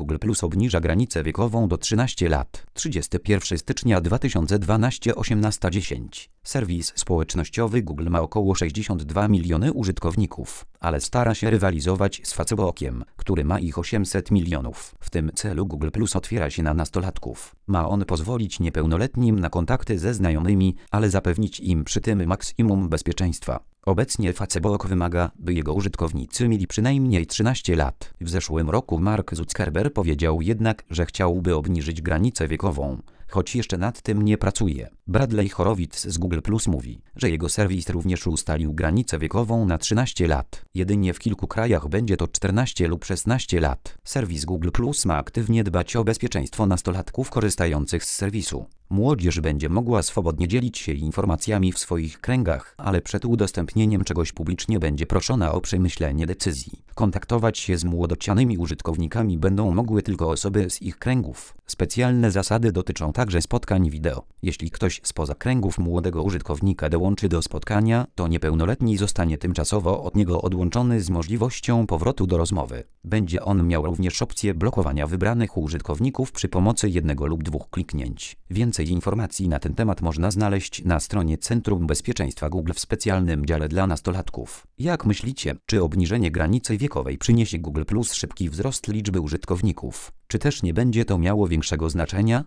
Google Plus obniża granicę wiekową do 13 lat. 31 stycznia 2012 18:10. Serwis społecznościowy Google ma około 62 miliony użytkowników, ale stara się rywalizować z Facebookiem, który ma ich 800 milionów. W tym celu Google Plus otwiera się na nastolatków. Ma on pozwolić niepełnoletnim na kontakty ze znajomymi, ale zapewnić im przy tym maksimum bezpieczeństwa. Obecnie Facebook wymaga, by jego użytkownicy mieli przynajmniej 13 lat. W zeszłym roku Mark Zuckerberg powiedział jednak, że chciałby obniżyć granicę wiekową, choć jeszcze nad tym nie pracuje. Bradley Horowitz z Google Plus mówi, że jego serwis również ustalił granicę wiekową na 13 lat. Jedynie w kilku krajach będzie to 14 lub 16 lat. Serwis Google Plus ma aktywnie dbać o bezpieczeństwo nastolatków korzystających z serwisu. Młodzież będzie mogła swobodnie dzielić się informacjami w swoich kręgach, ale przed udostępnieniem czegoś publicznie będzie proszona o przemyślenie decyzji. Kontaktować się z młodocianymi użytkownikami będą mogły tylko osoby z ich kręgów. Specjalne zasady dotyczą także spotkań wideo. Jeśli ktoś spoza kręgów młodego użytkownika dołączy do spotkania, to niepełnoletni zostanie tymczasowo od niego odłączony z możliwością powrotu do rozmowy. Będzie on miał również opcję blokowania wybranych użytkowników przy pomocy jednego lub dwóch kliknięć. Więcej informacji na ten temat można znaleźć na stronie Centrum Bezpieczeństwa Google w specjalnym dziale dla nastolatków. Jak myślicie, czy obniżenie granicy wiekowej przyniesie Google Plus szybki wzrost liczby użytkowników? Czy też nie będzie to miało większego znaczenia?